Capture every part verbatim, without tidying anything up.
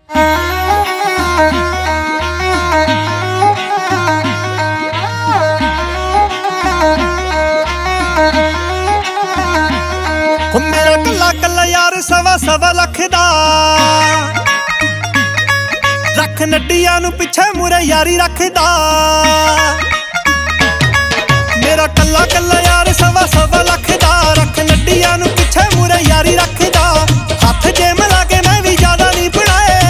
मेरा कला कला यार सवा सवा लख दा रख नड्डियां नू पिछे मुरे यारी रखदा। मेरा कला कला यार सवा सवा लख दा रख नड्डियां नू पिछे मुरे यारी रखदा। हथ जे मिला के मैं भी ज्यादा नहीं बनाए,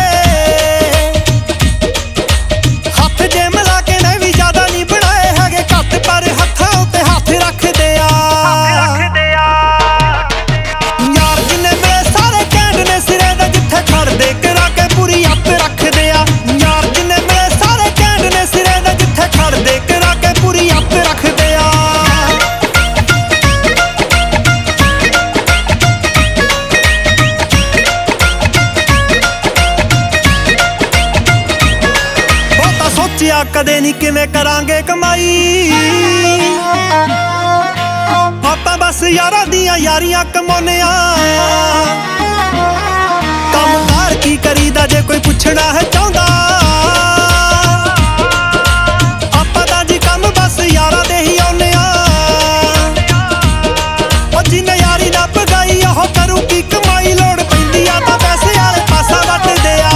हथ जे मिला के मैं भी ज्यादा नहीं बनाए हैगे घट पर हत्थां उत्ते हथ रखदे आ। कदे नहीं किवें करांगे कमाई आपां बस यारां दियां यारियां कमाउने आ। कमकार की करीदा जे कोई पुछना है चाहुंदा आपां तां जी कम बस यारां दे ही आउने आ। ओ जिन्ने यारी ना पगाई ओह करू की कमाई लोड़ पैंदी आ तां पैसे वाले पासा वटदे आ।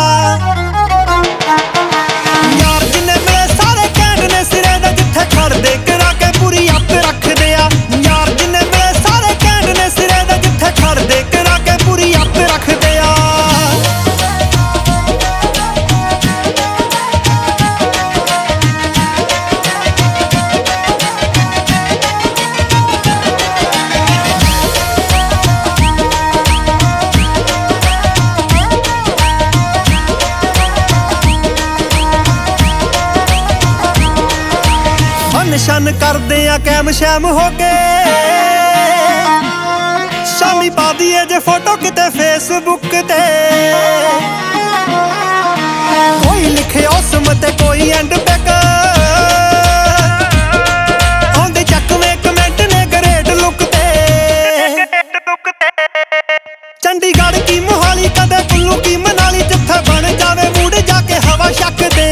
शन करदे आ कैम शैम हो के शामी पा दिए जे फोटो किते फेसबुक ते। कोई लिखे औसम ते कोई एंड बैक आंदे चकवे कमेंट ने ग्रेट लुक ते। चंडीगढ़ की मोहाली कदे कुल्लू की मनाली जिथे बन जावे मूड जाके हवा शक दे।